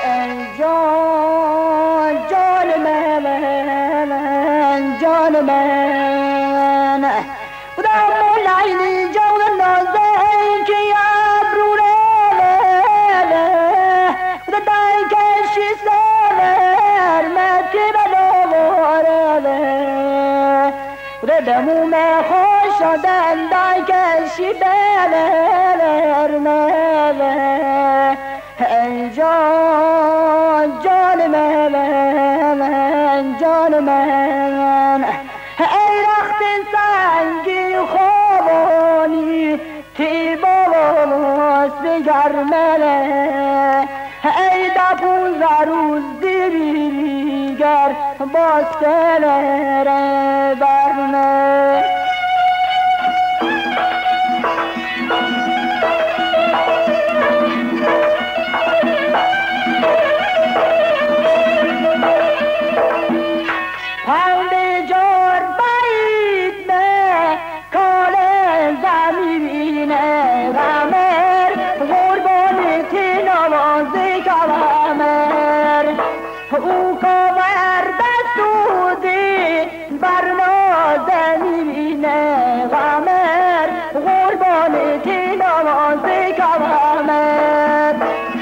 جان جان من جان من خدا مولاي جان نازن که ابرونه خدا دای کشی سر متی بلواره خدا دمو خوش شدن دای کشی بلرنه جان جان من جان من ای رخت سنگی خوابانی تی باز بگرمله ای دا 15 روز دیگر باز تلره برمه او کاور دستودی بر نازنینه غمر قربان تی نماز کامر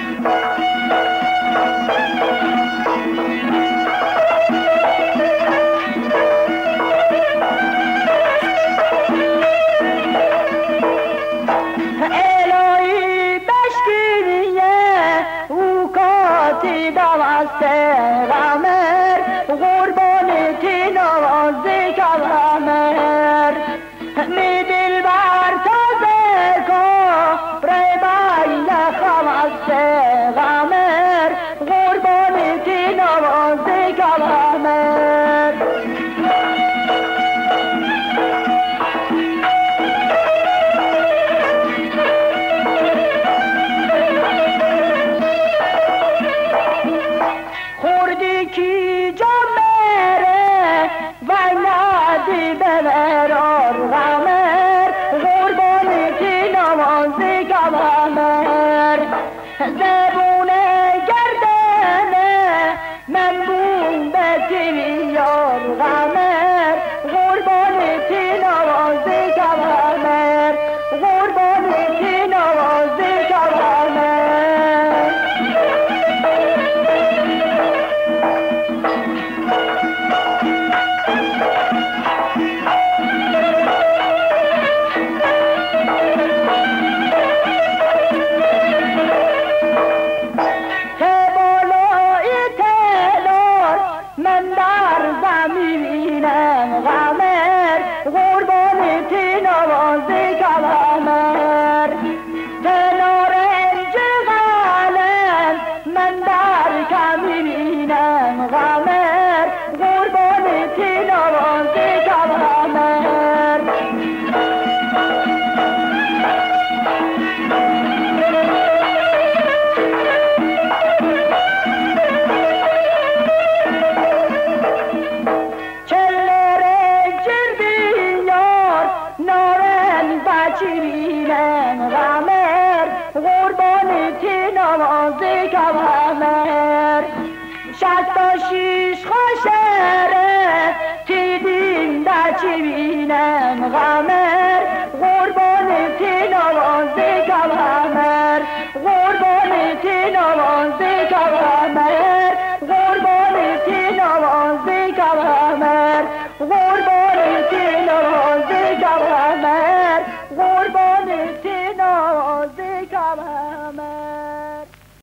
الهی بشکریه او کاتی دوسته غمر قربان تی نواز کامر می دل بر تازه کبر بین خمسته غمر قربان تی نواز کامر خوردی کی جامره و ندی ببرار غمر قربان تی نماز کامر زبون گردنه من بون به تیریار غمر قربان تی نماز کامر قربان تی نماز کامر من در زمینم غمر قربان تی نواز کامر تنارنج غلم من در کمینم غمر قربان تی نواز کامر چیرینم غمر قربان تی نواز کامر 66 خاشره تی دین دا چیرینم غمر قربان تی نواز کامر قربان تی نواز